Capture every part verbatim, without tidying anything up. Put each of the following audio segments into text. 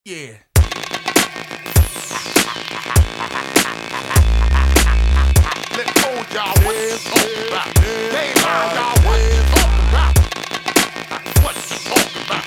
Yeah. Let's go, y'all. What you talking about? They mind, y'all. What you talking about? What you talking about?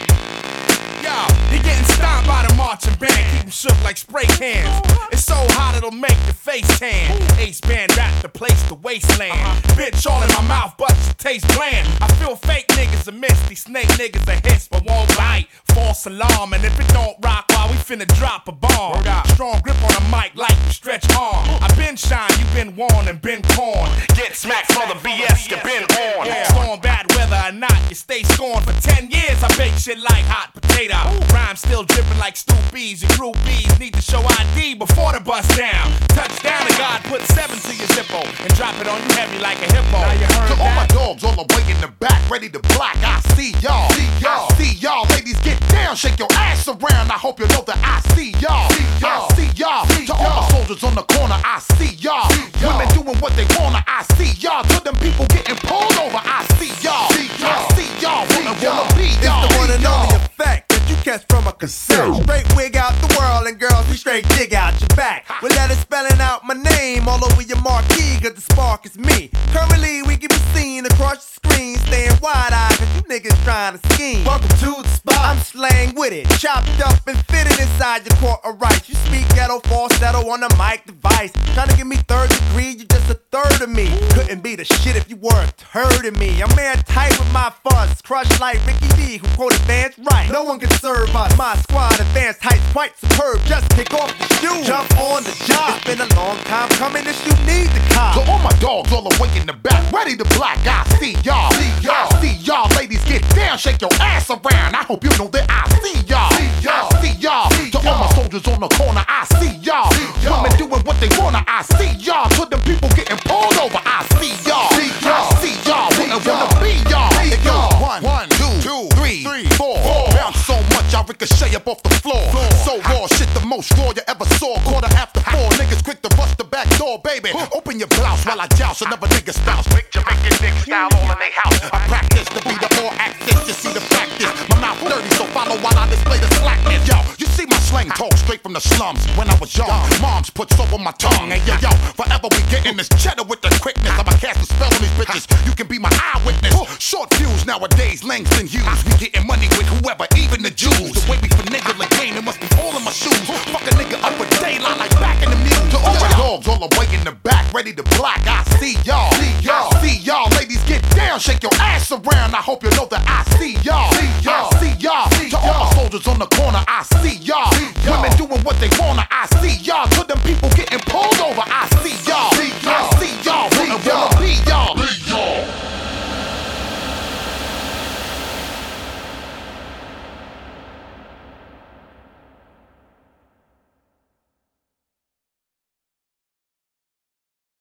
Yo, you're getting stomped by the marching band. Keep them shook like spray cans. It's so hot it'll make your face tan. Ace band rap the place, the wasteland. Bitch all in my mouth, but it tastes bland. I feel fake niggas a miss. These snake niggas a hiss, but won't bite. False alarm, and if it don't rock, while we finna drop a bomb. Strong grip on the mic like you stretch arm. I been shine, you been warned and been corn. Get smacked for the B S you been on. Storm bad weather or not, you stay scorned. For ten years I bake shit like hot potato. Rhymes still dripping like stoopies. Your groupies need to show I D before the bust down. Touchdown and God put seven to your zippo and drop it on you heavy like a hippo. Now you heard to that? all my dogs all the way in the back, ready to black. I see y'all. See y'all. I see y'all. Ladies, get down, shake your ass around. I hope you know that I see y'all. See y'all. I see y'all. See to all my soldiers on the corner, I see y'all. Women doing what they wanna, I see y'all. To them people getting pulled over, I see y'all. See y'all. I see y'all. Wanna, wanna be y'all. It's the one and only effect that you catch from a cassette. Straight wig out the world, and girls, we straight dig out your back. With letters spelling out my name all over your marquee, cause the spark is me. Currently, we can be seen across the screen, staying wide-eyed, cause you niggas trying to scheme. Welcome to the spot. I'm slang with it, chopped up and fitted inside your court of rights. You speak ghetto, falsetto on the mic device. Trying to give me third degree, you just a third of me. Couldn't be the shit if you weren't third of me. I'm airtight with my fuzz, crushed like Ricky D, who quote advanced right. No one can serve us. My squad advanced heights quite superb. Just kick off the shoes, jump on the job. It's been a long time coming, this you need the cop. So all my dogs all the way in the back, ready to black. I see y'all. See y'all. I see y'all. Ladies, get down, shake your ass around. I hope you know that I see y'all. See y'all. I see y'all. See to all my soldiers on the corner, I see y'all. Women doing what they wanna, I see y'all. To them people getting pulled over, I see y'all. See y'all. I see y'all. Wanna, wanna be y'all. It goes one, one, two, two, three, three, four. Bounce so much I ricochet up off the floor. So raw, shit the most raw you ever saw. Quarter after four, niggas quick to bust the back door, baby. Open your blouse while I joust another nigga spouse. Big Jamaican nigga style all in they house. I practice to be the more active, you see the practice. My mouth dirty, so follow while I display the slackness. Yo, you see my slang talk straight from the slums. When I was young, moms put soap on my tongue. And yo, yo, forever we getting this cheddar with the quickness. I'ma cast a spell on these bitches. You can be my eyewitness. Short fuse nowadays, Langston Hughes. We getting money with whoever, even the Jews. The way we finagle the game, it must be all in my shoes. Fuck a nigga up with daylight like back in the muse. To all my dogs all the way in the back, ready to black. I see y'all. See y'all. I see y'all. Ladies, get down, shake your ass around. I hope you know that I see y'all. See y'all. I see y'all. To all my soldiers on the corner, I see y'all. Women doing what they wanna,